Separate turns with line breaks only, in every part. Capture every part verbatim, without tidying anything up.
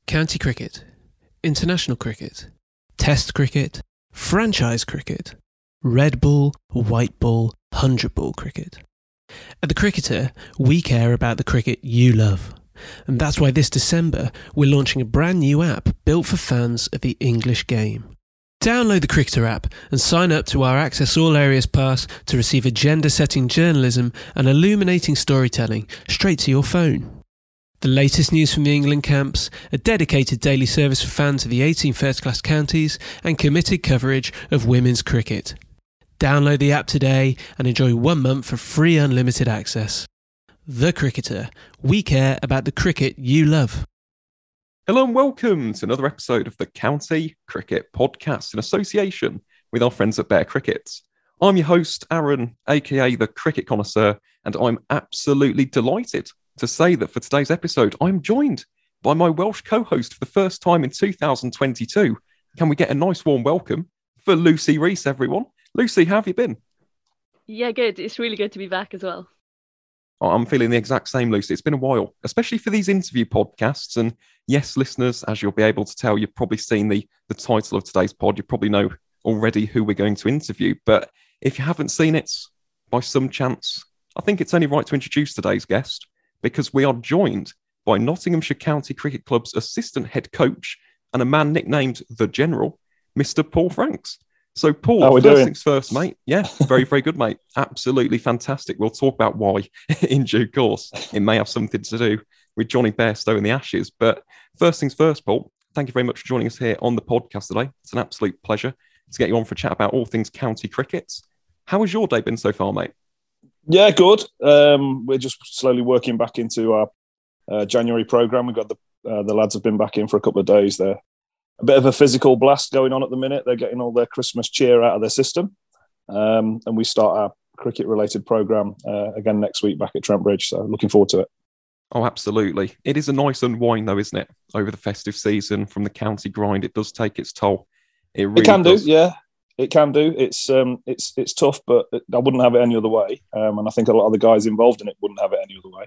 County cricket, international cricket, test cricket, franchise cricket, red ball, white ball, hundred ball cricket. At The Cricketer, we care about the cricket you love. And that's why this December we're launching a brand new app built for fans of the English game. Download the Cricketer app and sign up to our Access All Areas pass to receive agenda-setting journalism and illuminating storytelling straight to your phone. The latest news from the England camps, a dedicated daily service for fans of the eighteen first-class counties, and committed coverage of women's cricket. Download the app today and enjoy one month for free unlimited access. The Cricketer. We care about the cricket you love.
Hello and welcome to another episode of the County Cricket Podcast in association with our friends at Bear Cricket. I'm your host, Aaron, aka the Cricket Connoisseur, and I'm absolutely delighted to say that for today's episode, I'm joined by my Welsh co-host for the first time in two thousand twenty-two. Can we get a nice warm welcome for Lucy Rees, everyone? Lucy, how have you been?
Yeah, good. It's really good to be back as well.
I'm feeling the exact same, Lucy. It's been a while, especially for these interview podcasts. And yes, listeners, as you'll be able to tell, you've probably seen the, the title of today's pod. You probably know already who we're going to interview. But if you haven't seen it, by some chance, I think it's only right to introduce today's guest, because we are joined by Nottinghamshire County Cricket Club's assistant head coach and a man nicknamed The General, Mister Paul Franks. So, Paul,
How we
first
doing?
things first, mate. Yeah, very, very good, mate. Absolutely fantastic. We'll talk about why in due course. It may have something to do with Johnny Bairstow and the Ashes. But first things first, Paul, thank you very much for joining us here on the podcast today. It's an absolute pleasure to get you on for a chat about all things county cricket. How has your day been so far, mate?
Yeah, good. Um, we're just slowly working back into our uh, January programme. We've got the uh, the lads have been back in for a couple of days. They're a bit of a physical blast going on at the minute. They're getting all their Christmas cheer out of their system. Um, and we start our cricket-related programme uh, again next week back at Trent Bridge. So looking forward to it.
Oh, absolutely. It is a nice unwind, though, isn't it? Over the festive season from the county grind, it does take its toll. It really
It can
does.
do, yeah. It can do. It's um, it's it's tough, but I wouldn't have it any other way. Um, and I think a lot of the guys involved in it wouldn't have it any other way.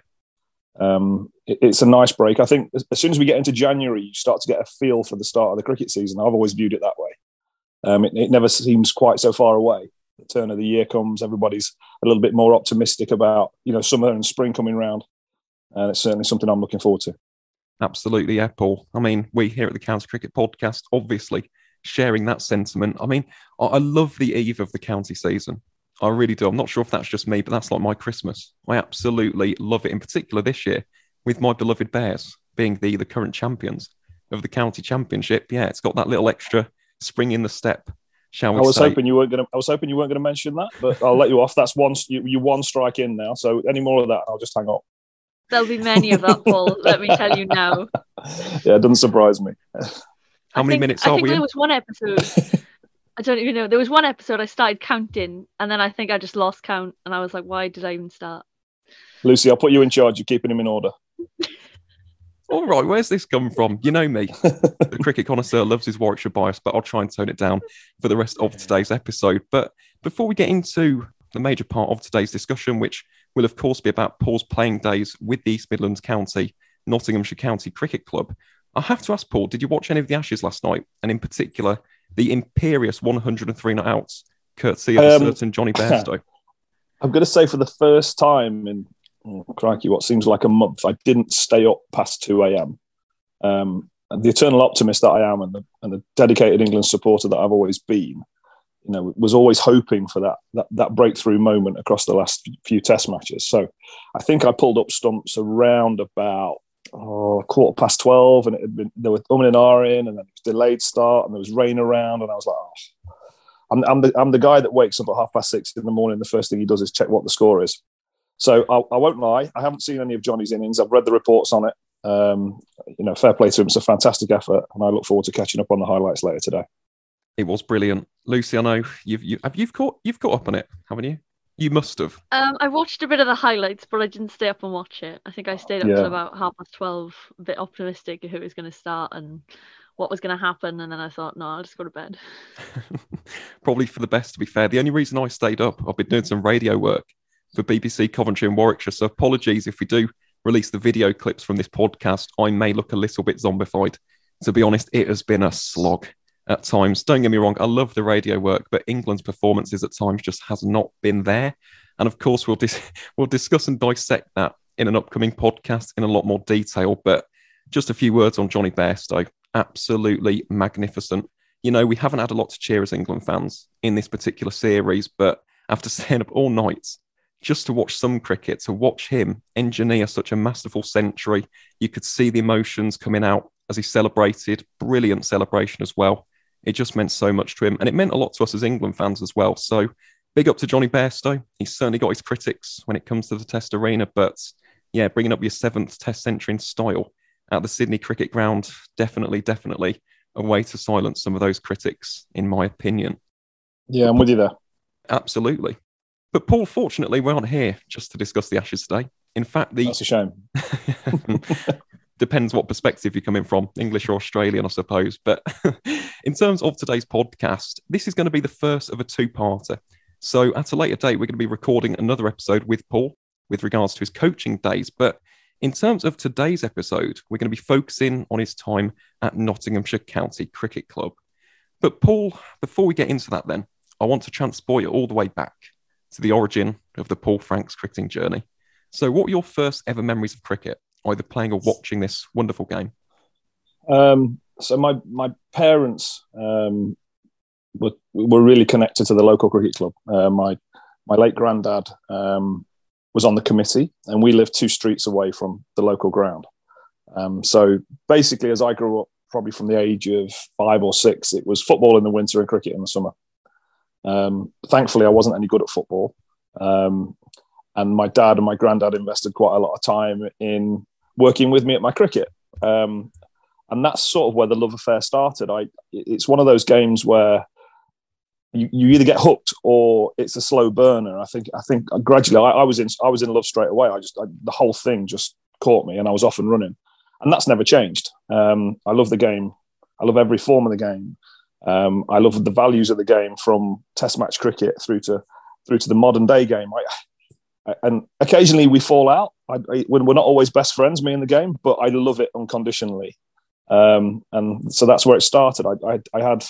Um, it, it's a nice break. I think as, as soon as we get into January, you start to get a feel for the start of the cricket season. I've always viewed it that way. Um, it, it never seems quite so far away. The turn of the year comes, everybody's a little bit more optimistic about, you know, summer and spring coming round. And it's certainly something I'm looking forward to.
Absolutely, yeah, Paul. I mean, we here at the County Cricket Podcast, obviously, sharing that sentiment. I mean, I, I love the eve of the county season. I really do. I'm not sure if that's just me, but that's like my Christmas. I absolutely love it, in particular this year, with my beloved Bears being the, the current champions of the county championship. Yeah, it's got that little extra spring in the step, shall we
I was
say.
hoping you weren't going to. I was hoping you weren't going to mention that, but I'll let you off. That's one. You, you one strike in now. So any more of that, I'll just hang up.
There'll be many of that, Paul. Let me tell you now.
Yeah, it doesn't surprise me.
How
I
many
think,
minutes
I
are
think
we
there
in?
was one episode. I don't even know. There was one episode I started counting, and then I think I just lost count, and I was like, "Why did I even start?"
Lucy, I'll put you in charge of keeping him in order.
All right, where's this come from? You know me. The cricket connoisseur loves his Warwickshire bias, but I'll try and tone it down for the rest of today's episode. But before we get into the major part of today's discussion, which will, of course, be about Paul's playing days with the East Midlands County Nottinghamshire County Cricket Club, I have to ask, Paul, did you watch any of the Ashes last night? And in particular, the imperious one hundred three not outs, courtesy of
Um,
a certain Johnny Bairstow?
I'm going to say for the first time in, oh, crikey, what seems like a month, I didn't stay up past two a.m. Um, and the eternal optimist that I am and the, and the dedicated England supporter that I've always been, you know, was always hoping for that, that that breakthrough moment across the last few test matches. So I think I pulled up stumps around about oh, quarter past twelve, and it had been, there were umming and ahhing, and then it was delayed start, and there was rain around, and I was like, oh. I'm, I'm, the, I'm the guy that wakes up at half past six in the morning. The first thing he does is check what the score is. So I, I won't lie. I haven't seen any of Johnny's innings. I've read the reports on it. Um, you know, fair play to him. It's a fantastic effort, and I look forward to catching up on the highlights later today.
It was brilliant. Lucy, I know you've you, have you've caught you've caught up on it, haven't you? You must have.
Um, I watched a bit of the highlights, but I didn't stay up and watch it. I think I stayed up
Yeah.
till about half past twelve, a bit optimistic of who was going to start and what was going to happen, and then I thought, no, I'll just go to bed.
Probably for the best, to be fair. The only reason I stayed up, I've been doing some radio work for B B C Coventry and Warwickshire, so apologies if we do release the video clips from this podcast. I may look a little bit zombified to be honest, it has been a slog at times. Don't get me wrong, I love the radio work, but England's performances at times just has not been there. And of course, we'll dis- we'll discuss and dissect that in an upcoming podcast in a lot more detail. But just a few words on Johnny Bairstow. Absolutely magnificent. You know, we haven't had a lot to cheer as England fans in this particular series, but after staying up all night just to watch some cricket, to watch him engineer such a masterful century, you could see the emotions coming out as he celebrated. Brilliant celebration as well. It just meant so much to him, and it meant a lot to us as England fans as well. So big up to Johnny Bairstow. He's certainly got his critics when it comes to the Test arena, but yeah, bringing up your seventh Test century in style at the Sydney Cricket Ground, definitely, definitely a way to silence some of those critics, in my opinion.
Yeah, I'm with you there.
Absolutely. But Paul, fortunately, we aren't here just to discuss the Ashes today. In fact, the...
That's a shame.
Depends what perspective you're coming from, English or Australian, I suppose. But in terms of today's podcast, this is going to be the first of a two-parter. So at a later date, we're going to be recording another episode with Paul with regards to his coaching days. But in terms of today's episode, we're going to be focusing on his time at Nottinghamshire County Cricket Club. But Paul, before we get into that then, I want to transport you all the way back to the origin of the Paul Franks cricketing journey. So what were your first ever memories of cricket, either playing or watching this wonderful game?
Um, so my my parents um, were were really connected to the local cricket club. Uh, my my late granddad um, was on the committee, and we lived two streets away from the local ground. Um, so basically, as I grew up, probably from the age of five or six, it was football in the winter and cricket in the summer. Um, thankfully, I wasn't any good at football. Um, and my dad and my granddad invested quite a lot of time in working with me at my cricket. Um, and that's sort of where the love affair started. I, it's one of those games where you, you either get hooked or it's a slow burner. I think, I think gradually I, I was in, I was in love straight away. I just, I, the whole thing just caught me and I was off and running, and that's never changed. Um, I love the game. I love every form of the game. Um, I love the values of the game, from Test match cricket through to through to the modern day game. I, I, and occasionally we fall out. I, I, we're not always best friends, me and the game, but I love it unconditionally. Um, and so that's where it started. I, I, I had,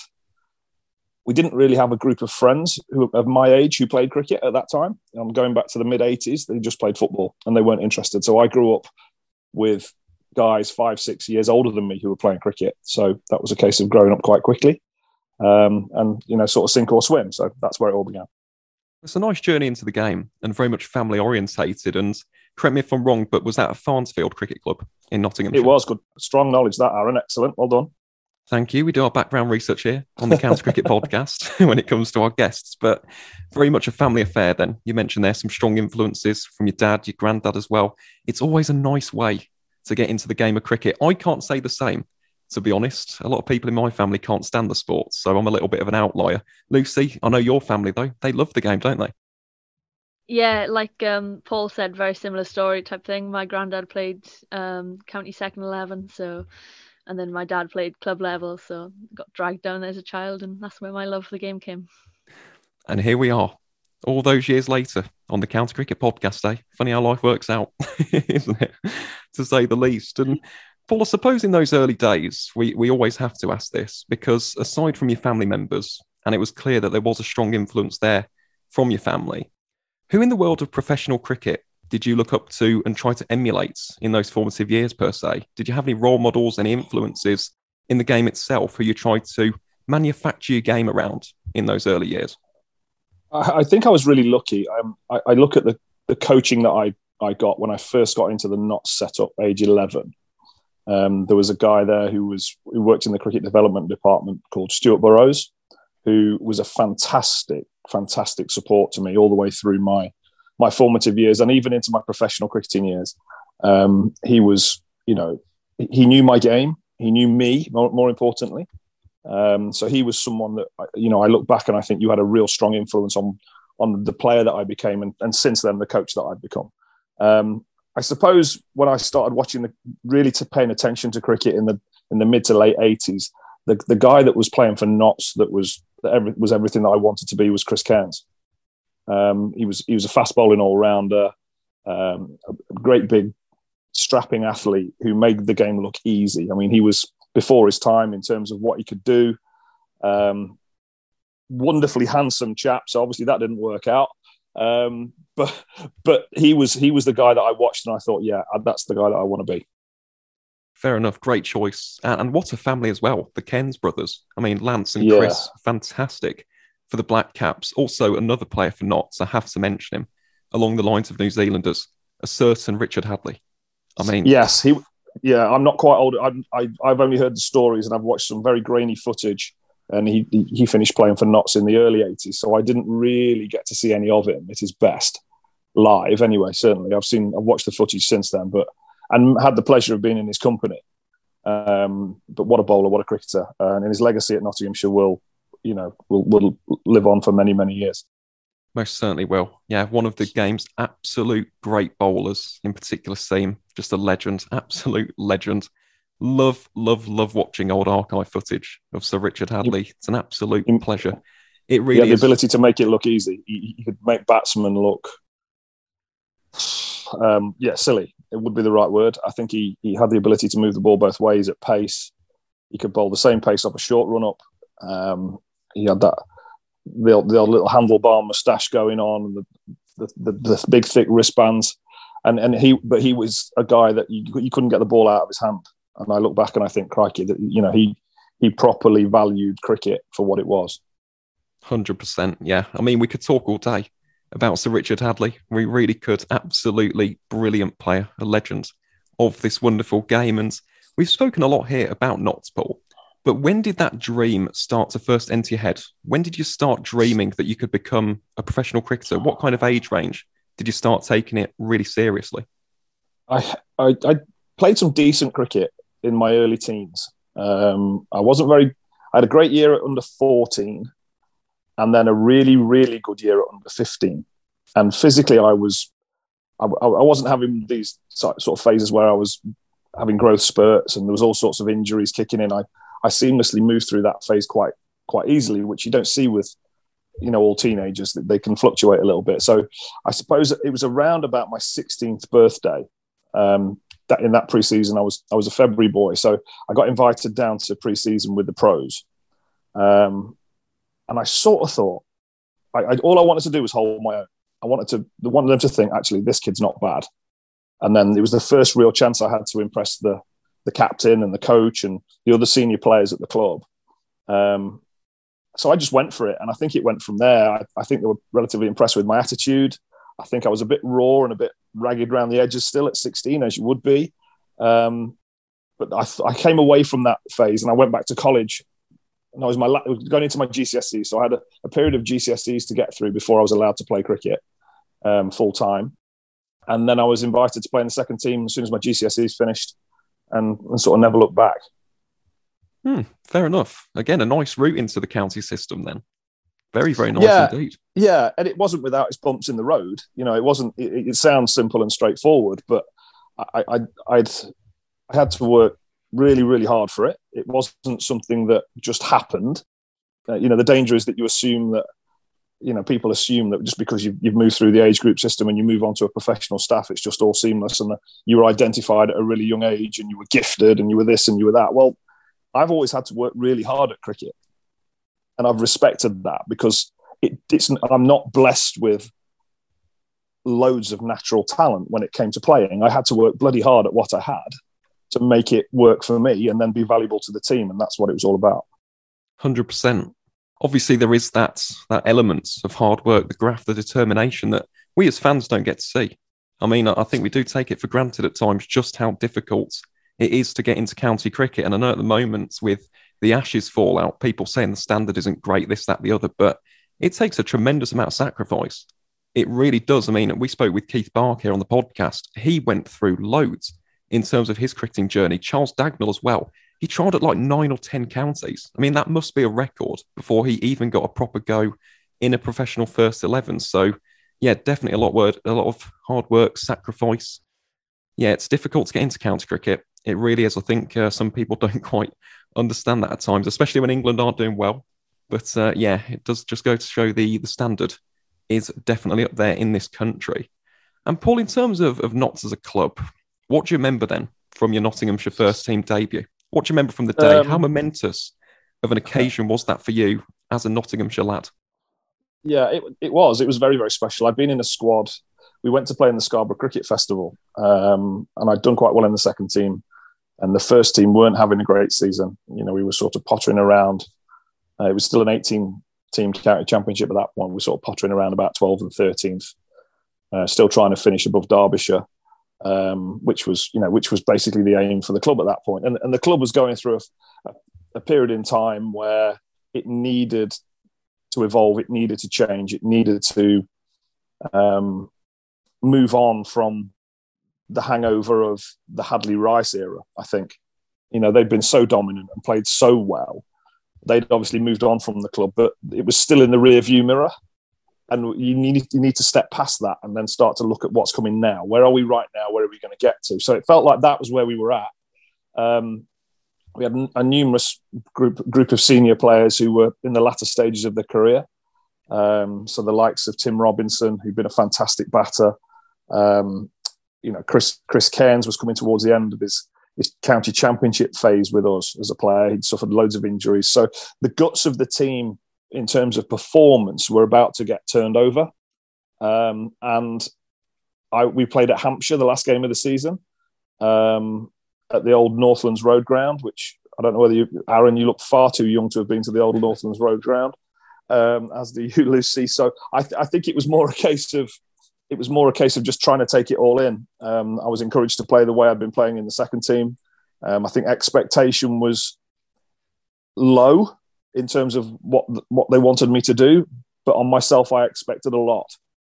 we didn't really have a group of friends who of my age who played cricket at that time. I'm going back to the mid eighties. They just played football and they weren't interested. So I grew up with guys five, six years older than me who were playing cricket. So that was a case of growing up quite quickly. Um, and, you know, sort of sink or swim. So that's where it all began.
It's a nice journey into the game and very much family orientated. And correct me if I'm wrong, but was that a Farnsfield Cricket Club in Nottinghamshire?
It was good. Strong knowledge, that, Aaron. Excellent. Well done.
Thank you. We do our background research here on the County Cricket podcast when it comes to our guests, but very much a family affair then. You mentioned there's some strong influences from your dad, your granddad as well. It's always a nice way to get into the game of cricket. I can't say the same, to be honest. A lot of people in my family can't stand the sport, so I'm a little bit of an outlier. Lucy, I know your family, though. They love the game, don't they?
Yeah, like um, Paul said, very similar story type thing. My granddad played um, county second eleven, so, and then my dad played club level, so got dragged down there as a child, and that's where my love for the game came.
And here we are, all those years later, on the County Cricket podcast, eh? Funny how life works out, isn't it? To say the least. And Paul, I suppose in those early days, we, we always have to ask this, because aside from your family members, and it was clear that there was a strong influence there from your family, who in the world of professional cricket did you look up to and try to emulate in those formative years, per se? Did you have any role models, any influences in the game itself who you tried to manufacture your game around in those early years?
I, I think I was really lucky. Um, I, I look at the, the coaching that I, I got when I first got into the Notts setup, age eleven. Um, there was a guy there who was who worked in the cricket development department called Stuart Burrows, who was a fantastic, fantastic support to me all the way through my my formative years and even into my professional cricketing years. Um, he was, you know, he knew my game. He knew me, more, more importantly. Um, so he was someone that, you know, I look back and I think you had a real strong influence on on the player that I became, and, and since then the coach that I've become. Um, I suppose when I started watching, the, really to paying attention to cricket in the in the mid to late eighties, the the guy that was playing for Notts that was that every, was everything that I wanted to be was Chris Cairns. Um, he was he was a fast bowling all rounder, um, a great big strapping athlete who made the game look easy. I mean, he was before his time in terms of what he could do. Um, wonderfully handsome chap, so obviously that didn't work out. Um, but but he was he was the guy that I watched and I thought, yeah, that's the guy that I want to be.
Fair enough. Great choice. And, and what a family as well. The Kens brothers. I mean, Lance and
Yeah.
Chris, fantastic for the Black Caps. Also, another player for Notts, I have to mention him, along the lines of New Zealanders, a certain Richard Hadley. I mean...
Yes, he. Yeah, I'm not quite old. I'm, I, I've only heard the stories and I've watched some very grainy footage. And he, he he finished playing for Notts in the early eighties. So I didn't really get to see any of him at his best live anyway, certainly. I've seen, I've watched the footage since then, but... and had the pleasure of being in his company. Um, but what a bowler, what a cricketer. Uh, and his legacy at Nottinghamshire will, you know, will, will live on for many, many years.
Most certainly will. Yeah, one of the game's absolute great bowlers, in particular Seam, just a legend, absolute legend. Love, love, love watching old archive footage of Sir Richard Hadley. It's an absolute
You-
pleasure. It
He
really
had the
is.
ability to make it look easy. He, he could make batsmen look, um, yeah, silly. It would be the right word. I think he he had the ability to move the ball both ways at pace. He could bowl the same pace off a short run up. Um, he had that the, the little handlebar moustache going on, and the, the, the, the big thick wristbands. And and he, but he was a guy that you, you couldn't get the ball out of his hand. And I look back and I think, crikey, that you know he he properly valued cricket for what it was.
one hundred percent, yeah. I mean, we could talk all day about Sir Richard Hadley. We really could. Absolutely brilliant player, a legend of this wonderful game. And we've spoken a lot here about Notts, Paul. But when did that dream start to first enter your head? When did you start dreaming that you could become a professional cricketer? What kind of age range did you start taking it really seriously?
I I, I played some decent cricket in my early teens. Um, I wasn't very... I had a great year at under fourteen. And then a really, really good year at under fifteen. And physically, I was, I, I wasn't having these sort of phases where I was having growth spurts and there was all sorts of injuries kicking in. I, I seamlessly moved through that phase quite, quite easily, which you don't see with, you know, all teenagers. That they can fluctuate a little bit. So I suppose it was around about my sixteenth birthday. Um, that in that pre-season, I was, I was a February boy, so I got invited down to pre-season with the pros. Um, And I sort of thought, I, I, all I wanted to do was hold my own. I wanted to wanted them to think, actually, this kid's not bad. And then it was the first real chance I had to impress the the captain and the coach and the other senior players at the club. Um, so I just went for it, and I think it went from there. I, I think they were relatively impressed with my attitude. I think I was a bit raw and a bit ragged around the edges still at sixteen, as you would be. Um, but I, I came away from that phase, and I went back to college. And I was my it was going into my G C S Es, so I had a, a period of G C S Es to get through before I was allowed to play cricket um, full time. And then I was invited to play in the second team as soon as my G C S Es finished, and, and sort of never looked back.
Hmm, fair enough. Again, a nice route into the county system then. Very, very nice
Yeah.
indeed.
Yeah, and it wasn't without its bumps in the road. You know, it wasn't. It, it sounds simple and straightforward, but I, I, I'd I had to work really, really hard for it. It wasn't something that just happened. Uh, you know, the danger is that you assume that, you know, people assume that just because you've, you've moved through the age group system and you move on to a professional staff, it's just all seamless and you were identified at a really young age and you were gifted and you were this and you were that. Well, I've always had to work really hard at cricket, and I've respected that because it, it's, I'm not blessed with loads of natural talent when it came to playing. I had to work bloody hard at what I had to make it work for me and then be valuable to the team. And that's what it was all about.
one hundred percent. Obviously, there is that that element of hard work, the graft, the determination that we as fans don't get to see. I mean, I think we do take it for granted at times just how difficult it is to get into county cricket. And I know at the moment with the Ashes fallout, people saying the standard isn't great, this, that, the other, but it takes a tremendous amount of sacrifice. It really does. I mean, we spoke with Keith Bark here on the podcast. He went through loads in terms of his cricketing journey. Charles Dagnall as well. He tried at like nine or ten counties. I mean, that must be a record before he even got a proper go in a professional first eleven. So, yeah, definitely a lot of word, a lot of hard work, sacrifice. Yeah, it's difficult to get into county cricket. It really is. I think uh, some people don't quite understand that at times, especially when England aren't doing well. But uh, yeah, it does just go to show the the standard is definitely up there in this country. And Paul, in terms of, of Notts as a club, what do you remember then from your Nottinghamshire first team debut? What do you remember from the day?
Um,
How momentous of an occasion was that for you as a Nottinghamshire lad?
Yeah, it it was. It was very, very special. I'd been in a squad. We went to play in the Scarborough Cricket Festival, um, and I'd done quite well in the second team. And the first team weren't having a great season. You know, we were sort of pottering around. Uh, it was still an eighteen-team county championship at that point. We were sort of pottering around about twelfth and thirteenth, uh, still trying to finish above Derbyshire, um, which was, you know, which was basically the aim for the club at that point. And, and the club was going through a, a period in time where it needed to evolve, it needed to change, it needed to um, move on from the hangover of the Hadley Rice era. I think, you know, they'd been so dominant and played so well. They'd obviously moved on from the club, but it was still in the rear view mirror. And you need, you need to step past that and then start to look at what's coming now. Where are we right now? Where are we going to get to? So it felt like that was where we were at. Um, we had a numerous group group of senior players who were in the latter stages of their career. Um, so the likes of Tim Robinson, who'd been a fantastic batter. Um, you know, Chris Chris Cairns was coming towards the end of his, his county championship phase with us as a player. He'd suffered loads of injuries. So the guts of the team in terms of performance were about to get turned over. Um, and I, we played at Hampshire the last game of the season. Um, at the old Northlands Road Ground, which I don't know whether you, Aaron, you look far too young to have been to the old Northlands Road Ground, um, as do you, Lucy. So I, th- I think it was more a case of it was more a case of just trying to take it all in. Um, I was encouraged to play the way I'd been playing in the second team. Um, I think expectation was low in terms of what what they wanted me to do, but on myself, I expected a lot.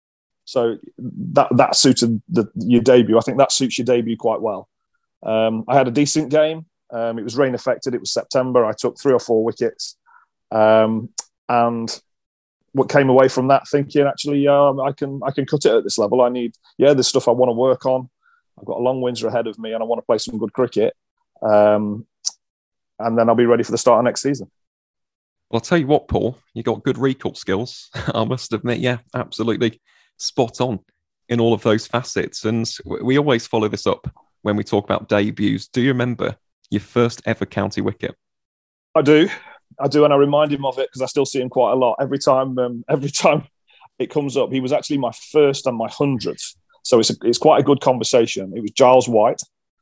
So that that suited the, your debut. I think that suits your debut quite well. Um, I had a decent game. Um, it was rain affected. It was September. I took three or four wickets. Um, and what came away from that thinking, actually, um, I can I can cut it at this level. I need, yeah, there's stuff I want to work on. I've got a long Windsor ahead of me and I want to play some good cricket. Um, and then I'll be ready for the start of next season.
Well, I'll tell you what, Paul, you got good recall skills. I must admit, yeah, absolutely spot on in all of those facets. And we always follow this up when we talk about debuts. Do you remember your first ever county wicket?
I do. I do. And I remind him of it because I still see him quite a lot. Every time um, every time it comes up, he was actually my first and my hundredth. So it's a, it's quite a good conversation. It was Giles White.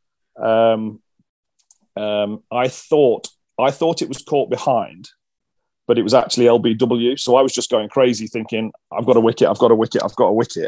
Um, um, I thought I thought it was caught behind, but it was actually L B W. So I was just going crazy thinking, I've got a wicket, I've got a wicket, I've got a wicket.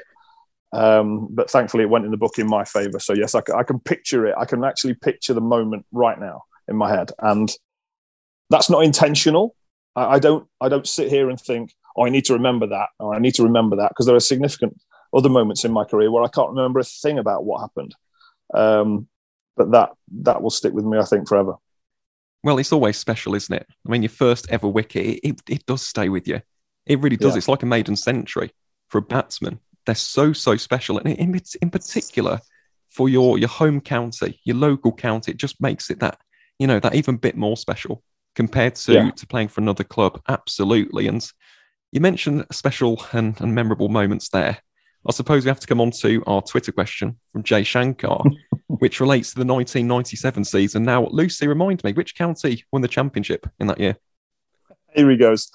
Um, but thankfully it went in the book in my favour. So yes, I, I can picture it. I can actually picture the moment right now in my head. And that's not intentional. I, I don't I don't sit here and think, oh, I need to remember that, or I need to remember that, because there are significant other moments in my career where I can't remember a thing about what happened. Um, but that that will stick with me, I think, forever.
Well, it's always special, isn't it? I mean, your first ever wicket, it, it, it does stay with you. It really does. Yeah. It's like a maiden century for a batsman. They're so, so special. And in, in particular, for your, your home county, your local county, it just makes it that, you know, that even bit more special compared to, yeah. to playing for another club. Absolutely. And you mentioned special and, and memorable moments there. I suppose we have to come on to our Twitter question from Jay Shankar, which relates to the nineteen ninety-seven season. Now, Lucy, remind me, which county won the championship in that year?
Here he goes.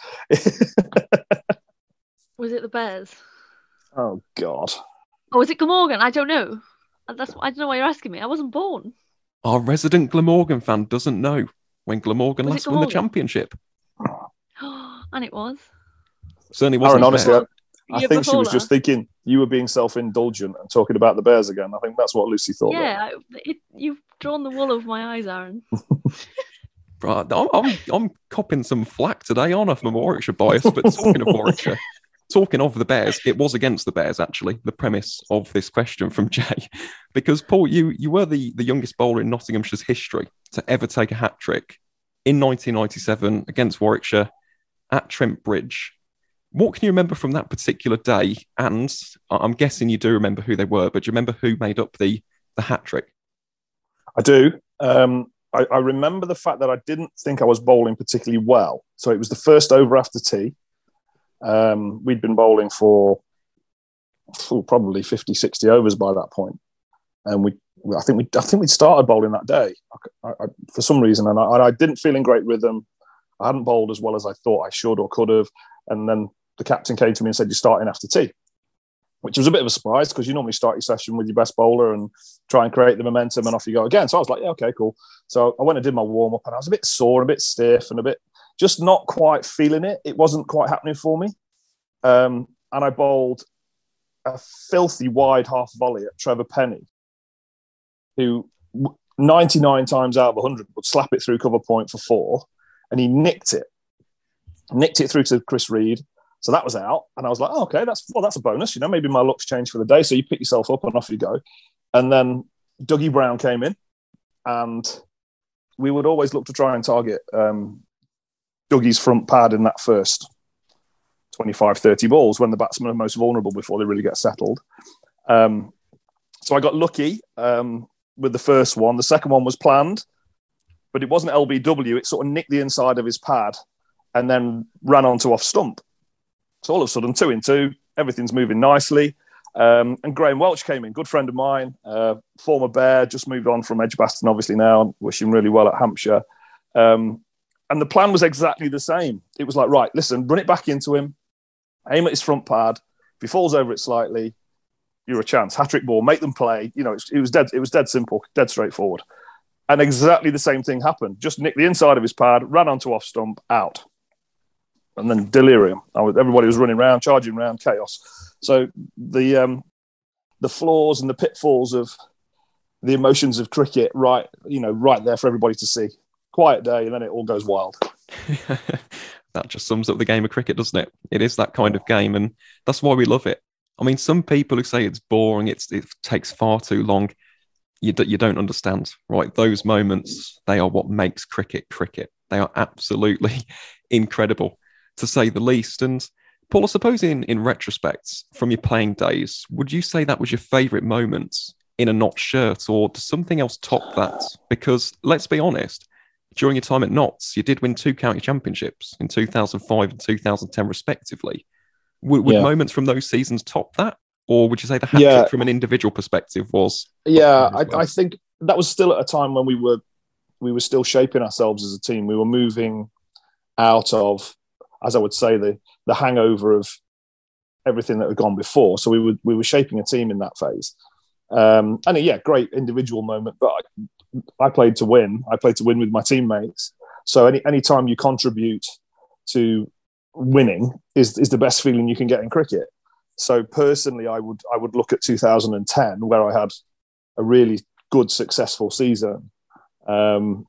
Was it the Bears?
Oh, God.
Or was it Glamorgan? I don't know. That's I don't know why you're asking me. I wasn't born.
Our resident Glamorgan fan doesn't know when Glamorgan
Was
last
it
won the
Glamorgan?
championship.
And it was.
Certainly wasn't.
Aaron, honestly, I, I
Year
think she was
before
just thinking you were being self-indulgent and talking about the Bears again. I think that's what Lucy thought.
Yeah, I, it, you've drawn the wool over my eyes, Aaron.
Right, I'm, I'm, I'm copping some flack today, aren't I, from a Warwickshire bias? But talking of Warwickshire, talking of the Bears, it was against the Bears, actually, the premise of this question from Jay. Because, Paul, you, you were the, the youngest bowler in Nottinghamshire's history to ever take a hat-trick in nineteen ninety-seven against Warwickshire at Trent Bridge. What can you remember from that particular day? And I'm guessing you do remember who they were, but do you remember who made up the, the hat-trick?
I do. Um, I, I remember the fact that I didn't think I was bowling particularly well. So it was the first over after tea. Um, we'd been bowling for oh, probably fifty, sixty overs by that point. And we I think we I think we'd started bowling that day I, I, for some reason, and I, and I didn't feel in great rhythm. I hadn't bowled as well as I thought I should or could have, and then the captain came to me and said, "You're starting after tea," which was a bit of a surprise because you normally start your session with your best bowler and try and create the momentum, and off you go again. So I was like, "Yeah, okay, cool." So I went and did my warm up, and I was a bit sore, a bit stiff, and a bit just not quite feeling it. It wasn't quite happening for me, um, and I bowled a filthy wide half volley at Trevor Penny, who ninety-nine times out of one hundred would slap it through cover point for four, and he nicked it, nicked it through to Chris Reed. So that was out, and I was like, oh, okay, that's well, that's a bonus. You know, maybe my luck's changed for the day. So you pick yourself up and off you go. And then Dougie Brown came in, and we would always look to try and target um, Dougie's front pad in that first twenty-five, thirty balls when the batsmen are most vulnerable before they really get settled. Um, so I got lucky um, with the first one. The second one was planned, but it wasn't L B W. It sort of nicked the inside of his pad and then ran onto off stump. So all of a sudden, two in two, everything's moving nicely. Um, and Graham Welch came in, good friend of mine, uh, former Bear, just moved on from Edgbaston, obviously now, wish him really well at Hampshire. Um, and the plan was exactly the same. It was like, right, listen, run it back into him, aim at his front pad. If he falls over it slightly, you're a chance. Hat-trick ball, make them play. You know, it, it was dead. It was dead simple, dead straightforward. And exactly the same thing happened. Just nicked the inside of his pad, ran onto off stump, out. And then delirium. I was, everybody was running around, charging around, chaos. So the um, the flaws and the pitfalls of the emotions of cricket, right, you know, right there for everybody to see. Quiet day, and then it all goes wild.
That just sums up the game of cricket, doesn't it? It is that kind of game, and that's why we love it. I mean, some people who say it's boring, it's, it takes far too long, you, you don't understand, right? Those moments, they are what makes cricket cricket. They are absolutely incredible, to say the least. And Paul, I suppose in, in retrospect, from your playing days, would you say that was your favourite moment in a Notts shirt, or does something else top that? Because let's be honest, during your time at Notts, you did win two county championships in two thousand five and two thousand ten respectively. Would, would yeah. moments from those seasons top that? Or would you say the hat-trick yeah. from an individual perspective was...
Yeah, I, well? I think that was still at a time when we were we were still shaping ourselves as a team. We were moving out of, as I would say, the the hangover of everything that had gone before. So we were we were shaping a team in that phase. Um, and yeah, great individual moment. But I, I played to win. I played to win with my teammates. So any any time you contribute to winning is is the best feeling you can get in cricket. So personally, I would I would look at two thousand ten, where I had a really good, successful season, um,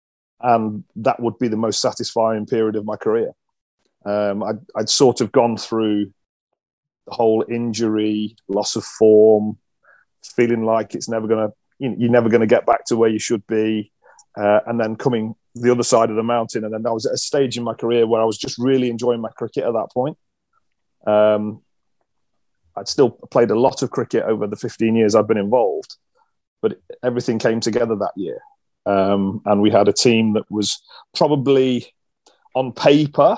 and that would be the most satisfying period of my career. Um, I'd, I'd sort of gone through the whole injury, loss of form, feeling like it's never going to, you know, you're never going to get back to where you should be. Uh, and then coming the other side of the mountain. And then I was at a stage in my career where I was just really enjoying my cricket at that point. Um, I'd still played a lot of cricket over the fifteen years I've been involved, but everything came together that year. Um, and we had a team that was probably on paper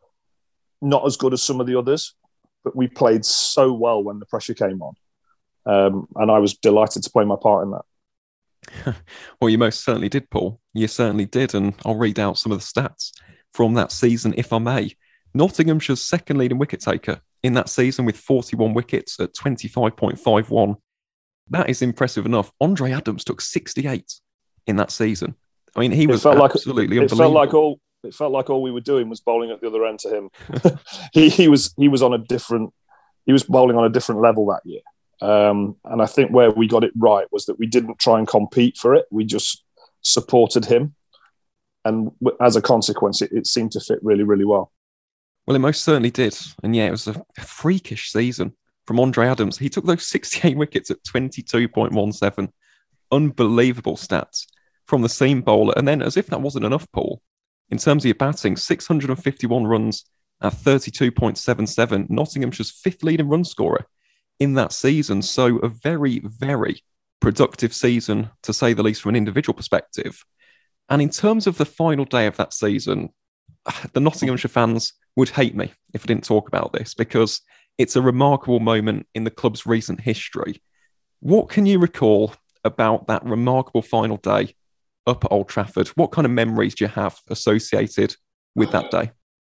not as good as some of the others, but we played so well when the pressure came on. Um, and I was delighted to play my part in that.
Well, you most certainly did, Paul. You certainly did. And I'll read out some of the stats from that season, if I may. Nottinghamshire's second leading wicket taker in that season with forty-one wickets at twenty-five point five one. That is impressive enough. Andre Adams took sixty-eight in that season. I mean, he was absolutely
like, it
unbelievable.
Felt like all, it felt like all we were doing was bowling at the other end to him. he, he was he was on a different, he was bowling on a different level that year. Um, and I think where we got it right was that we didn't try and compete for it. We just supported him. And as a consequence, it, it seemed to fit really, really well.
Well, it most certainly did. And yeah, it was a freakish season from Andre Adams. He took those sixty-eight wickets at twenty-two point one seven. Unbelievable stats from the seam bowler. And then, as if that wasn't enough, Paul, in terms of your batting, six hundred fifty-one runs at thirty-two point seven seven. Nottinghamshire's fifth leading run scorer in that season. So a very, very productive season, to say the least, from an individual perspective. And in terms of the final day of that season, the Nottinghamshire fans would hate me if I didn't talk about this, because it's a remarkable moment in the club's recent history. What can you recall about that remarkable final day up at Old Trafford. What kind of memories do you have associated with that day?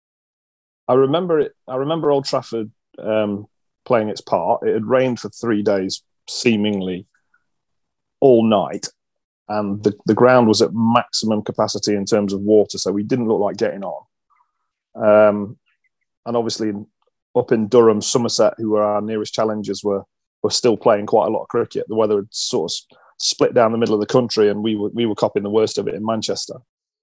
I remember it. I remember Old Trafford um, playing its part. It had rained for three days, seemingly all night, and the, the ground was at maximum capacity in terms of water, so we didn't look like getting on. Um, and obviously, up in Durham, Somerset, who were our nearest challengers, were were still playing quite a lot of cricket. The weather had sort of split down the middle of the country, and we were we were copying the worst of it in Manchester.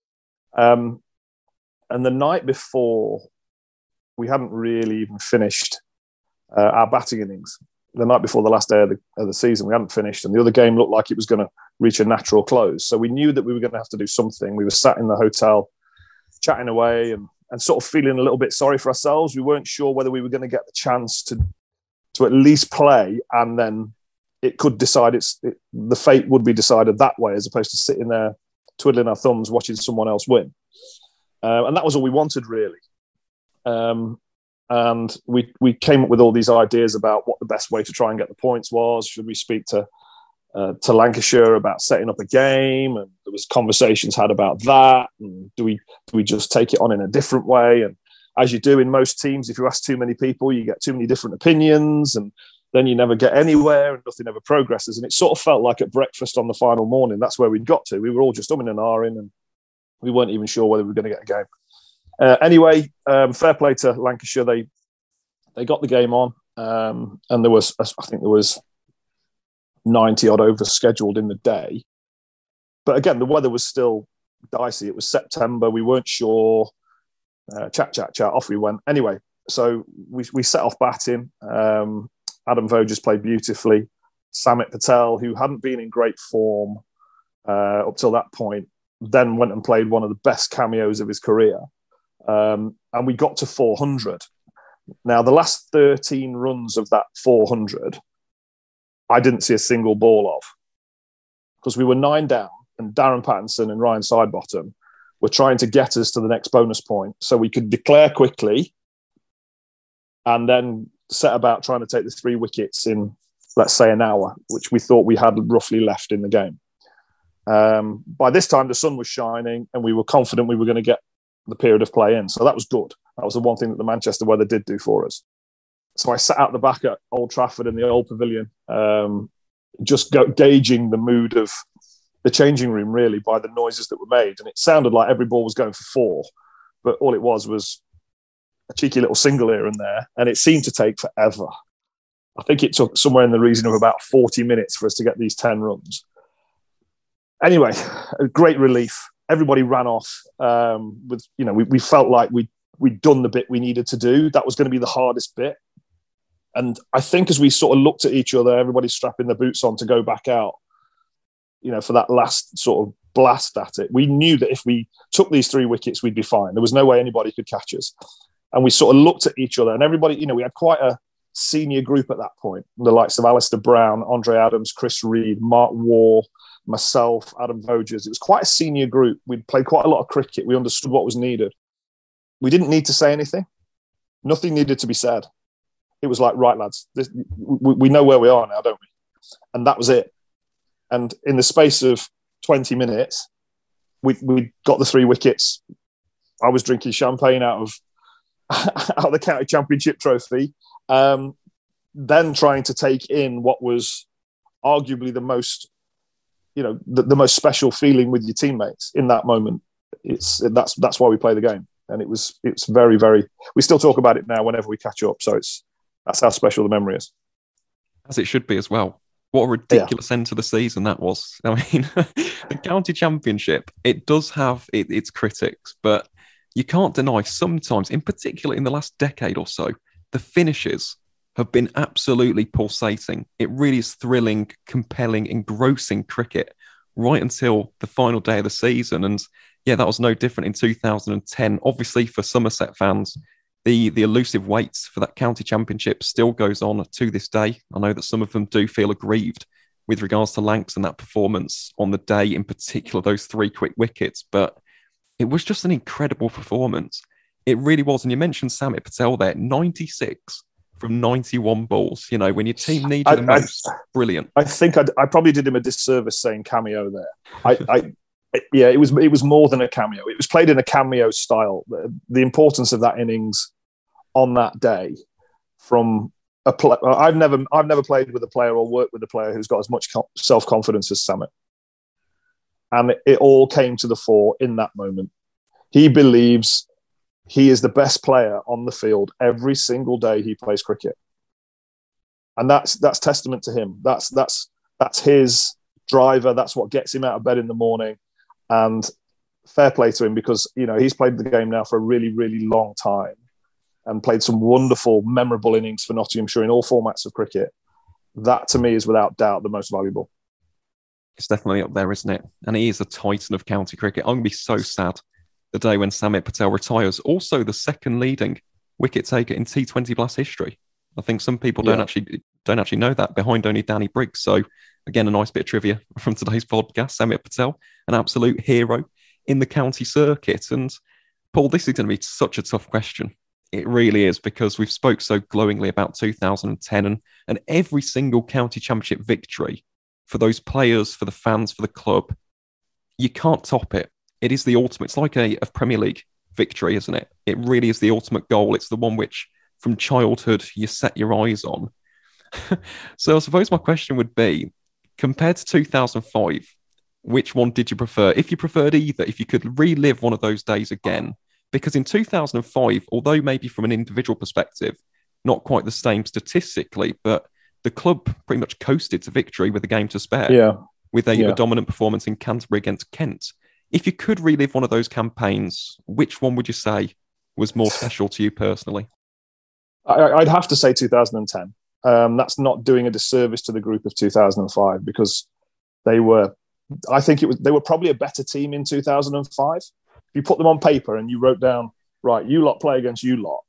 Um, and the night before, we hadn't really even finished uh, our batting innings. The night before the last day of the, of the season, we hadn't finished, and the other game looked like it was going to reach a natural close. So we knew that we were going to have to do something. We were sat in the hotel, chatting away, and and sort of feeling a little bit sorry for ourselves. We weren't sure whether we were going to get the chance to to at least play, and then it could decide it's it, the fate would be decided that way, as opposed to sitting there twiddling our thumbs watching someone else win. Uh, and that was all we wanted, really. Um, and we we came up with all these ideas about what the best way to try and get the points was. Should we speak to uh, to Lancashire about setting up a game? And there was conversations had about that. And do we do we just take it on in a different way? And as you do in most teams, if you ask too many people, you get too many different opinions, and then you never get anywhere and nothing ever progresses. And it sort of felt like at breakfast on the final morning, that's where we'd got to. We were all just umming and ahhing, and we weren't even sure whether we were going to get a game. Uh, anyway, um, fair play to Lancashire. They they got the game on, um, and there was, I think there was ninety odd overs scheduled in the day. But again, the weather was still dicey. It was September. We weren't sure. Uh, chat, chat, chat. Off we went. Anyway, so we we set off batting. Um, Adam Voges played beautifully. Samit Patel, who hadn't been in great form uh, up till that point, then went and played one of the best cameos of his career. Um, and we got to four hundred. Now, the last thirteen runs of that four hundred, I didn't see a single ball of, because we were nine down, and Darren Pattinson and Ryan Sidebottom were trying to get us to the next bonus point so we could declare quickly and then set about trying to take the three wickets in, let's say, an hour, which we thought we had roughly left in the game. Um, by this time, the sun was shining, and we were confident we were going to get the period of play in. So that was good. That was the one thing that the Manchester weather did do for us. So I sat out the back at Old Trafford in the old pavilion, um, just go, gauging the mood of the changing room, really, by the noises that were made. And it sounded like every ball was going for four, but all it was was a cheeky little single here and there. And it seemed to take forever. I think it took somewhere in the region of about forty minutes for us to get these ten runs. Anyway, a great relief. Everybody ran off. Um, with you know, we, we felt like we we'd done the bit we needed to do. That was going to be the hardest bit. And I think as we sort of looked at each other, everybody strapping their boots on to go back out, you know, for that last sort of blast at it, we knew that if we took these three wickets, we'd be fine. There was no way anybody could catch us. And we sort of looked at each other, and everybody, you know, we had quite a senior group at that point. The likes of Alistair Brown, Andre Adams, Chris Reed, Mark Waugh, myself, Adam Voges. It was quite a senior group. We'd played quite a lot of cricket. We understood what was needed. We didn't need to say anything. Nothing needed to be said. It was like, right, lads, this, we, we know where we are now, don't we? And that was it. And in the space of twenty minutes, we we got the three wickets. I was drinking champagne out of out of the county championship trophy. Um, then trying to take in what was arguably the most, you know, the, the most special feeling with your teammates in that moment. It's that's that's why we play the game, and it was it's very very. We still talk about it now whenever we catch up. So it's that's how special the memory is.
As it should be as well. What a ridiculous yeah. end to the season that was. I mean, the county championship, it does have it, its critics, but you can't deny sometimes, in particular in the last decade or so, the finishes have been absolutely pulsating. It really is thrilling, compelling, engrossing cricket right until the final day of the season. And yeah, that was no different in two thousand ten. Obviously, for Somerset fans, the, the elusive wait for that county championship still goes on to this day. I know that some of them do feel aggrieved with regards to Lancs and that performance on the day, in particular, those three quick wickets. But it was just an incredible performance. It really was. And you mentioned Samit Patel there, ninety-six from ninety-one balls. You know, when your team needs you the
I,
most. I, Brilliant.
I think I'd, I probably did him a disservice saying cameo there. I, I, yeah, it was it was more than a cameo. It was played in a cameo style. The, the importance of that innings on that day from a play, I've never I've never played with a player or worked with a player who's got as much self confidence as Samit, and it, it all came to the fore in that moment. He believes he is the best player on the field every single day he plays cricket. And that's that's testament to him. That's that's that's his driver. That's what gets him out of bed in the morning. And fair play to him, because you know he's played the game now for a really, really long time and played some wonderful, memorable innings for Nottinghamshire in all formats of cricket. That to me is without doubt the most valuable.
It's definitely up there, isn't it? And he is a titan of county cricket. I'm going to be so sad the day when Samit Patel retires. Also the second leading wicket taker in T twenty Blast history. I think some people don't yeah. actually don't actually know that, behind only Danny Briggs. So again, a nice bit of trivia from today's podcast. Samit Patel, an absolute hero in the county circuit. And Paul, this is going to be such a tough question. It really is, because we've spoke so glowingly about two thousand ten and, and every single county championship victory for those players, for the fans, for the club. You can't top it. It is the ultimate. It's like a, a Premier League victory, isn't it? It really is the ultimate goal. It's the one which, from childhood, you set your eyes on. So I suppose my question would be, compared to two thousand five, which one did you prefer? If you preferred either, if you could relive one of those days again, because in two thousand five, although maybe from an individual perspective, not quite the same statistically, but the club pretty much coasted to victory with a game to spare,
yeah.
with a,
yeah.
a dominant performance in Canterbury against Kent. If you could relive one of those campaigns, which one would you say was more special to you personally?
I, I'd have to say two thousand ten. Um, that's not doing a disservice to the group of two thousand five, because they were, I think it was, they were probably a better team in two thousand five. If you put them on paper and you wrote down, right, you lot play against you lot,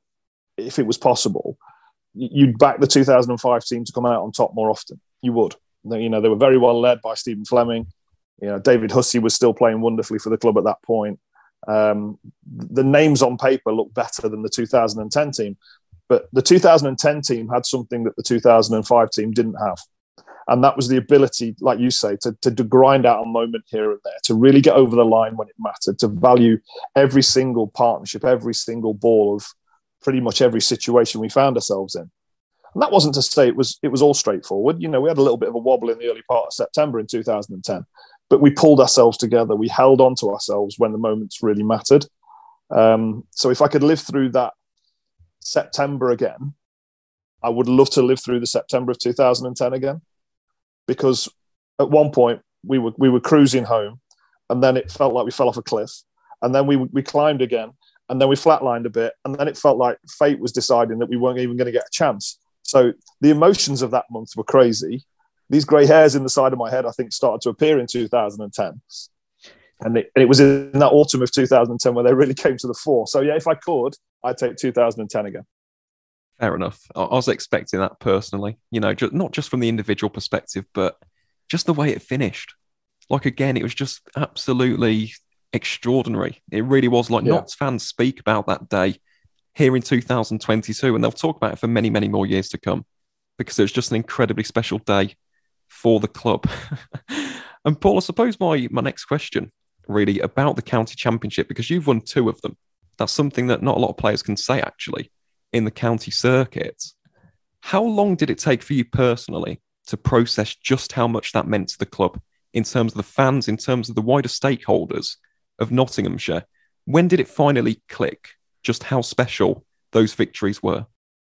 if it was possible, you'd back the two thousand five team to come out on top more often. You would. You know, they were very well led by Stephen Fleming. You know, David Hussey was still playing wonderfully for the club at that point. Um, the names on paper look better than the two thousand ten team, but the two thousand ten team had something that the two thousand five team didn't have. And that was the ability, like you say, to, to, to grind out a moment here and there, to really get over the line when it mattered, to value every single partnership, every single ball of pretty much every situation we found ourselves in. And that wasn't to say it was it was all straightforward. You know, we had a little bit of a wobble in the early part of September in two thousand ten, but we pulled ourselves together. We held on to ourselves when the moments really mattered. Um, so if I could live through that September again, I would love to live through the September of two thousand ten again, because at one point we were we were cruising home, and then it felt like we fell off a cliff, and then we we climbed again, and then we flatlined a bit, and then it felt like fate was deciding that we weren't even going to get a chance. So the emotions of that month were crazy. These grey hairs in the side of my head, I think, started to appear in two thousand ten. And it, it was in that autumn of two thousand ten where they really came to the fore. So, yeah, if I could, I'd take two thousand ten again.
Fair enough. I was expecting that personally, you know, just, not just from the individual perspective, but just the way it finished. Like, again, it was just absolutely extraordinary. It really was. Like, yeah. Notts fans speak about that day here in two thousand twenty-two, and they'll talk about it for many, many more years to come, because it was just an incredibly special day for the club. And Paul, I suppose my, my next question really about the county championship, because you've won two of them. That's something that not a lot of players can say, actually, in the county circuit. How long did it take for you personally to process just how much that meant to the club in terms of the fans, in terms of the wider stakeholders of Nottinghamshire? When did it finally click just how special those victories were?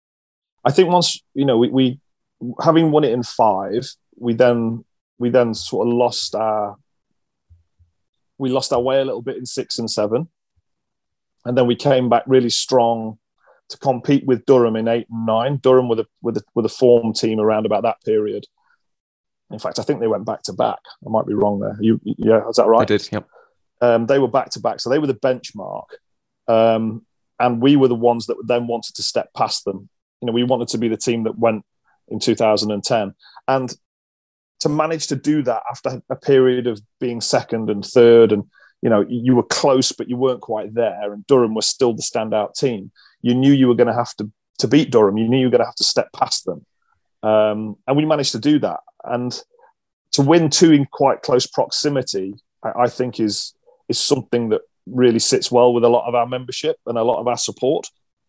I think once, you know, we, we having won it in five, we then we then sort of lost our we lost our way a little bit in six and seven, and then we came back really strong to compete with Durham in eight and nine. Durham with a with a with a form team around about that period. In fact, I think they went back to back. I might be wrong there. You, yeah, is that right?
They did. Yep.
Um, they were back to back, so they were the benchmark, um, and we were the ones that then wanted to step past them. You know, we wanted to be the team that went in two thousand ten, and to manage to do that after a period of being second and third, and you know, you were close but you weren't quite there, and Durham was still the standout team. You knew you were going to have to to beat Durham. You knew you were going to have to step past them. Um, and we managed to do that. And to win two in quite close proximity, I, I think is is something that really sits well with a lot of our membership and a lot of our support.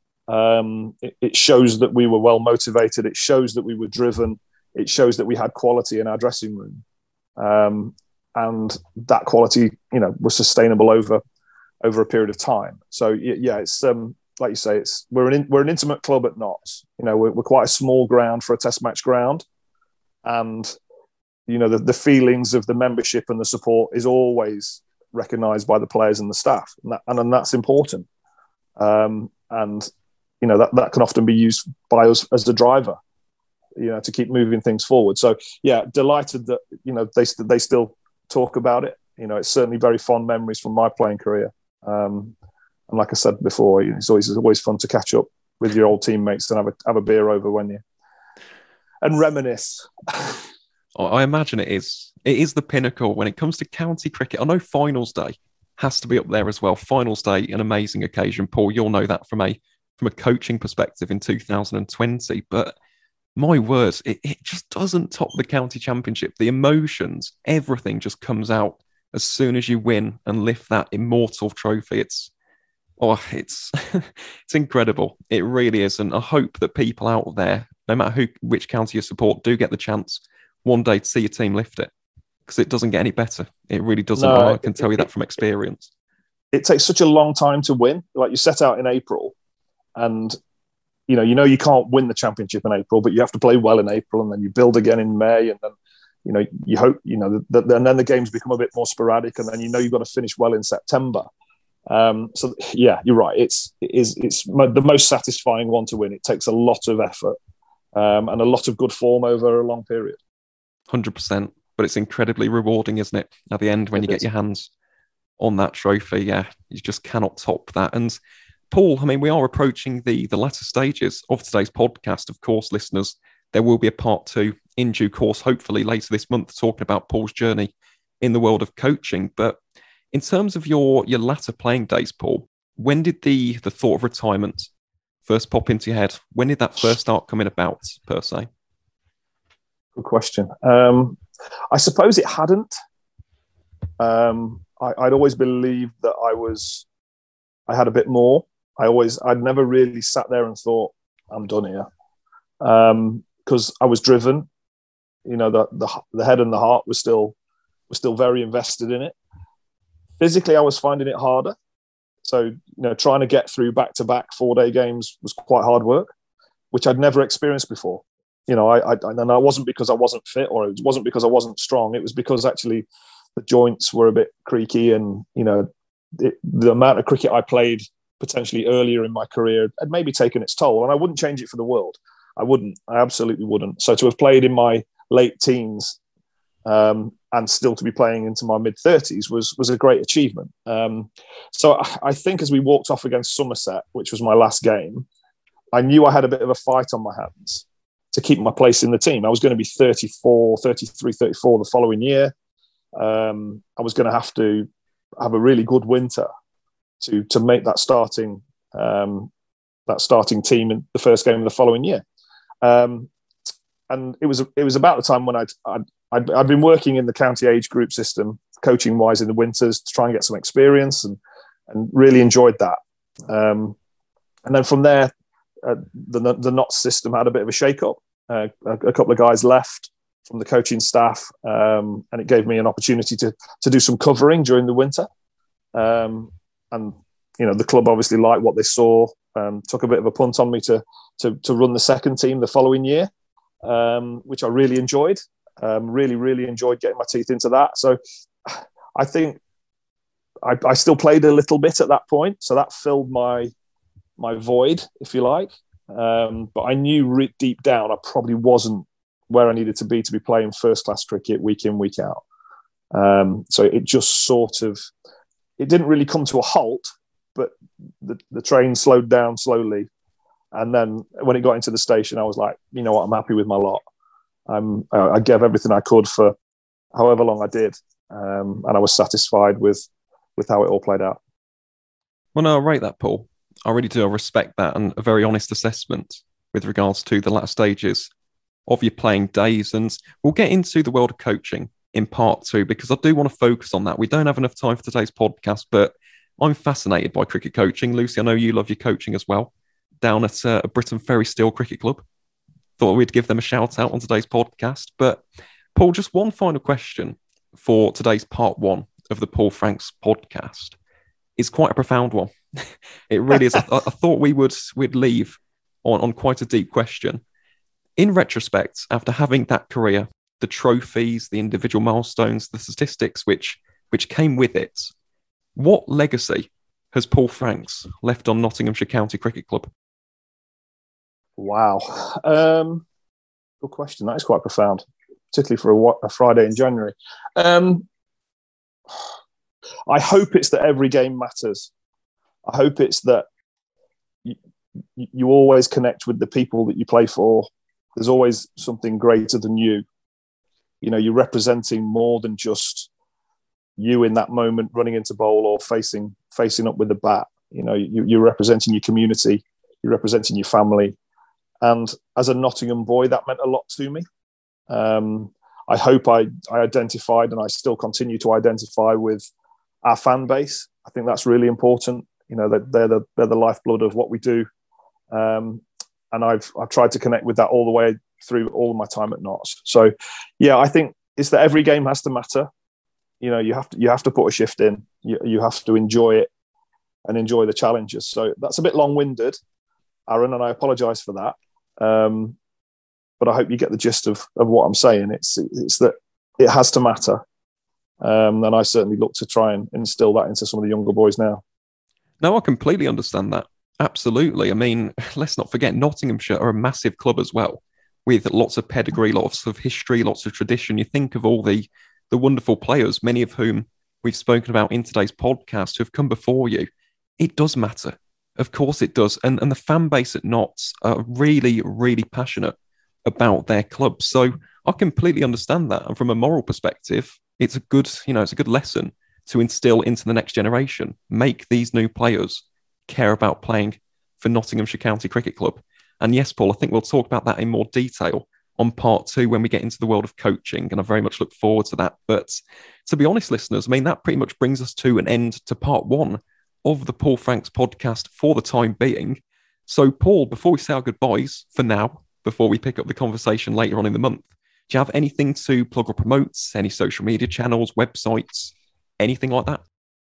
Um, it, it shows that we were well motivated. It shows that we were driven. It shows that we had quality in our dressing room. Um, and that quality, you know, was sustainable over over a period of time. So yeah, it's um, like you say, it's we're an we're an intimate club at Notts. You know, we're, we're quite a small ground for a Test match ground, and you know the, the feelings of the membership and the support is always recognised by the players and the staff, and, that, and, and that's important. Um, and you know that that can often be used by us as the driver, you know, to keep moving things forward. So yeah, delighted that you know they they still talk about it. You know, it's certainly very fond memories from my playing career. Um, and like I said before, it's always it's always fun to catch up with your old teammates and have a have a beer over when you and reminisce.
I imagine it is. It is the pinnacle when it comes to county cricket. I know finals day has to be up there as well. Finals day, an amazing occasion. Paul, you'll know that from a from a coaching perspective in two thousand twenty. But my words, it, it just doesn't top the county championship. The emotions, everything just comes out as soon as you win and lift that immortal trophy. It's oh, it's it's incredible. It really is. And I hope that people out there, no matter who which county you support, do get the chance one day to see your team lift it, because it doesn't get any better. It really doesn't.
No,
I can tell
it,
you that from experience.
It takes such a long time to win. Like you set out in April, and you know you know you can't win the championship in April, but you have to play well in April, and then you build again in May, and then you know you hope you know that, and then the games become a bit more sporadic, and then you know you've got to finish well in September. Um, so yeah, you're right. It's it is it's the most satisfying one to win. It takes a lot of effort um, and a lot of good form over a long period.
one hundred percent. But it's incredibly rewarding, isn't it? At the end, when it you is. Get your hands on that trophy, yeah, you just cannot top that. And Paul, I mean, we are approaching the, the latter stages of today's podcast. Of course, listeners, there will be a part two in due course, hopefully later this month, talking about Paul's journey in the world of coaching. But in terms of your, your latter playing days, Paul, when did the, the thought of retirement first pop into your head? When did that first start coming about, per se?
Good question. Um, I suppose it hadn't. Um, I, I'd always believed that I was, I had a bit more. I always, I'd never really sat there and thought, I'm done here. Um, because I was driven, you know, the, the the head and the heart was still, was still very invested in it. Physically, I was finding it harder. So, you know, trying to get through back-to-back four-day games was quite hard work, which I'd never experienced before. You know, I, I and I wasn't because I wasn't fit, or it wasn't because I wasn't strong. It was because actually the joints were a bit creaky, and you know, it, the amount of cricket I played potentially earlier in my career had maybe taken its toll. And I wouldn't change it for the world. I wouldn't. I absolutely wouldn't. So to have played in my late teens um, and still to be playing into my mid thirties was was a great achievement. Um, so I, I think as we walked off against Somerset, which was my last game, I knew I had a bit of a fight on my hands to keep my place in the team. I was going to be thirty-four, thirty-three, thirty-four the following year. Um, I was going to have to have a really good winter to to make that starting um, that starting team in the first game of the following year. Um, and it was it was about the time when I'd, I'd I'd I'd been working in the county age group system, coaching wise in the winters to try and get some experience, and and really enjoyed that. Um, and then from there, uh, the the Notts system had a bit of a shake up. Uh, a, a couple of guys left from the coaching staff, um, and it gave me an opportunity to to do some covering during the winter. Um, and you know, the club obviously liked what they saw. Um, took a bit of a punt on me to to to run the second team the following year, um, which I really enjoyed. Um, really, really enjoyed getting my teeth into that. So I think I, I still played a little bit at that point, so that filled my my void, if you like. Um, but I knew re- deep down I probably wasn't where I needed to be to be playing first-class cricket week in, week out. Um, so it just sort of, it didn't really come to a halt, but the, the train slowed down slowly. And then when it got into the station, I was like, you know what, I'm happy with my lot. I'm, I gave everything I could for however long I did. Um, and I was satisfied with, with how it all played out.
Well, no, I rate that, Paul. I really do. I respect that, and a very honest assessment with regards to the latter stages of your playing days. And we'll get into the world of coaching in part two, because I do want to focus on that. We don't have enough time for today's podcast, but I'm fascinated by cricket coaching. Lucy, I know you love your coaching as well, down at uh, Britain Ferry Steel Cricket Club. Thought we'd give them a shout out on today's podcast. But Paul, just one final question for today's part one of the Paul Franks podcast. It's quite a profound one. It really is. I, th- I thought we would we'd leave on, on quite a deep question. In retrospect, after having that career, the trophies, the individual milestones, the statistics which which came with it, what legacy has Paul Franks left on Nottinghamshire County Cricket Club?
Wow. Um, good question. That is quite profound, particularly for a, a Friday in January. Um, I hope it's that every game matters. I hope it's that you, you always connect with the people that you play for. There's always something greater than you. You know, you're representing more than just you in that moment running into bowl or facing facing up with the bat. You know, you, you're representing your community, you're representing your family. And as a Nottingham boy, that meant a lot to me. Um, I hope I, I identified, and I still continue to identify with our fan base. I think that's really important. You know, that they're the they're the lifeblood of what we do. Um, and I've I've tried to connect with that all the way through all of my time at Notts. So, yeah, I think it's that every game has to matter. You know, you have to you have to put a shift in. You, you have to enjoy it and enjoy the challenges. So that's a bit long-winded, Aaron, and I apologise for that. Um, but I hope you get the gist of, of what I'm saying. It's it's that it has to matter. Um, and I certainly look to try and instill that into some of the younger boys now.
No, I completely understand that. Absolutely. I mean, let's not forget, Nottinghamshire are a massive club as well, with lots of pedigree, lots of history, lots of tradition. You think of all the, the wonderful players, many of whom we've spoken about in today's podcast, who have come before you. It does matter. Of course it does. And, and the fan base at Notts are really, really passionate about their club. So I completely understand that. And from a moral perspective, it's a good, you know, it's a good lesson to instill into the next generation. Make these new players care about playing for Nottinghamshire County Cricket Club. And yes, Paul, I think we'll talk about that in more detail on part two when we get into the world of coaching. And I very much look forward to that. But to be honest, listeners, I mean, that pretty much brings us to an end to part one of the Paul Franks podcast for the time being. So, Paul, before we say our goodbyes for now, before we pick up the conversation later on in the month, do you have anything to plug or promote? Any social media channels, websites, anything like that?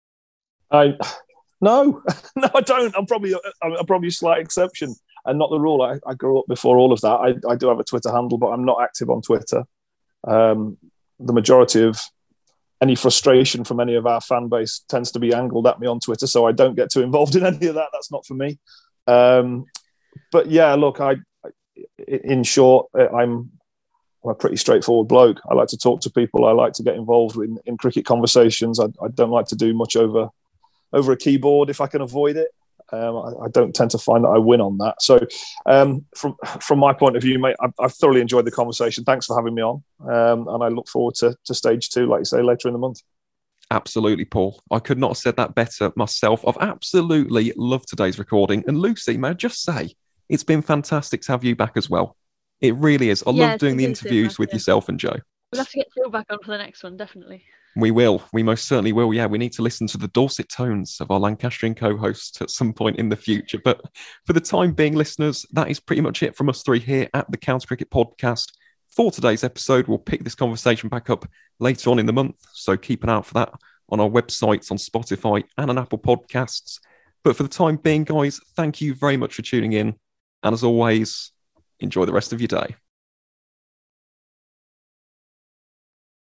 I no, no, I don't. I'm probably I'm probably a slight exception and not the rule. I, I grew up before all of that. I, I do have a Twitter handle, but I'm not active on Twitter. Um, the majority of any frustration from any of our fan base tends to be angled at me on Twitter, so I don't get too involved in any of that. That's not for me. Um, but yeah, look, I, in short, I'm, I'm a pretty straightforward bloke. I like to talk to people. I like to get involved in, in cricket conversations. I, I don't like to do much over over a keyboard if I can avoid it. Um, I, I don't tend to find that I win on that. So um, from from my point of view, mate, I've, I've thoroughly enjoyed the conversation. Thanks for having me on. Um, and I look forward to, to stage two, like you say, later in the month.
Absolutely, Paul. I could not have said that better myself. I've absolutely loved today's recording. And Lucy, may I just say, it's been fantastic to have you back as well. It really is. I
Yeah,
love doing the
it's been
interviews
back,
with
yeah.
yourself and Joe.
We'll have to get Phil back on for the next one, definitely.
We will. We most certainly will. Yeah, we need to listen to the dulcet tones of our Lancastrian co-hosts at some point in the future. But for the time being, listeners, that is pretty much it from us three here at the County Cricket Podcast. For today's episode, we'll pick this conversation back up later on in the month. So keep an eye out for that on our websites, on Spotify and on Apple Podcasts. But for the time being, guys, thank you very much for tuning in. And as always, enjoy the rest of your day.